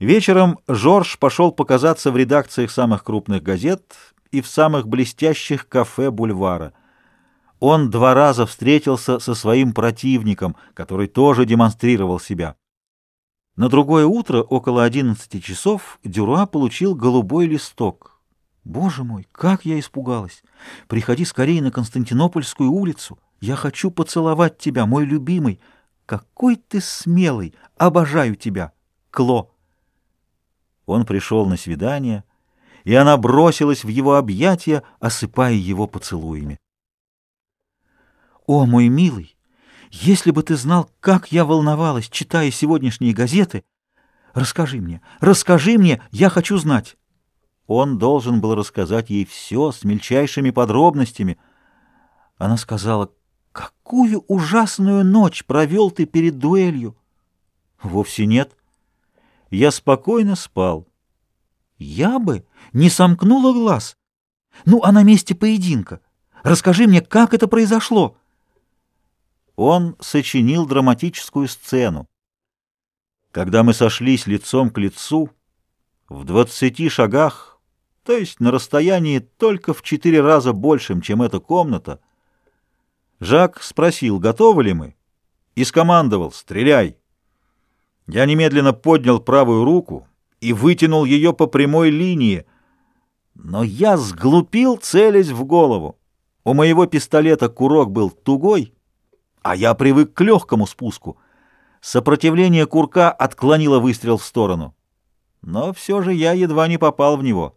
Вечером Жорж пошел показаться в редакциях самых крупных газет и в самых блестящих кафе бульвара. Он 2 раза встретился со своим противником, который тоже демонстрировал себя. На другое утро, около 11 часов, Дюруа получил голубой листок. «Боже мой, как я испугалась! Приходи скорее на Константинопольскую улицу. Я хочу поцеловать тебя, мой любимый. Какой ты смелый! Обожаю тебя! Кло!» Он пришел на свидание, и она бросилась в его объятия, осыпая его поцелуями. «О, мой милый, если бы ты знал, как я волновалась, читая сегодняшние газеты! Расскажи мне, я хочу знать!» Он должен был рассказать ей все с мельчайшими подробностями. Она сказала: «Какую ужасную ночь провел ты перед дуэлью!» «Вовсе нет. Я спокойно спал». «Я бы не сомкнула глаз. Ну, а на месте поединка? Расскажи мне, как это произошло?» Он сочинил драматическую сцену. Когда мы сошлись лицом к лицу, в 20 шагах, то есть на расстоянии только в 4 раза большим, чем эта комната, Жак спросил, готовы ли мы, и скомандовал: «Стреляй!». Я немедленно поднял правую руку и вытянул ее по прямой линии, но я сглупил, целясь в голову. У моего пистолета курок был тугой, а я привык к легкому спуску. Сопротивление курка отклонило выстрел в сторону, но все же я едва не попал в него.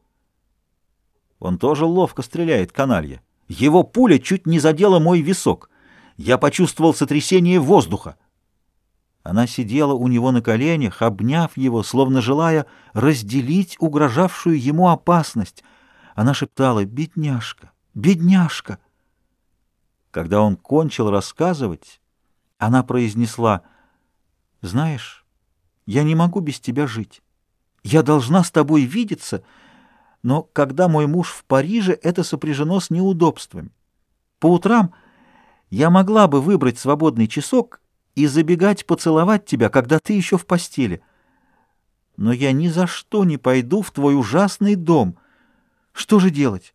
Он тоже ловко стреляет, каналья. Его пуля чуть не задела мой висок. Я почувствовал сотрясение воздуха. Она сидела у него на коленях, обняв его, словно желая разделить угрожавшую ему опасность. Она шептала: «Бедняжка, бедняжка». Когда он кончил рассказывать, она произнесла: «Знаешь, я не могу без тебя жить. Я должна с тобой видеться, но когда мой муж в Париже, это сопряжено с неудобствами. По утрам я могла бы выбрать свободный часок и забегать поцеловать тебя, когда ты еще в постели. Но я ни за что не пойду в твой ужасный дом. Что же делать?»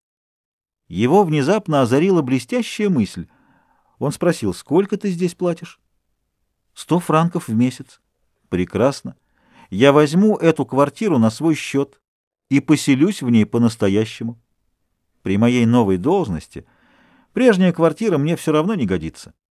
Его внезапно озарила блестящая мысль. Он спросил: «Сколько ты здесь платишь?» 100 франков в месяц. «Прекрасно. Я возьму эту квартиру на свой счет и поселюсь в ней по-настоящему. При моей новой должности прежняя квартира мне все равно не годится.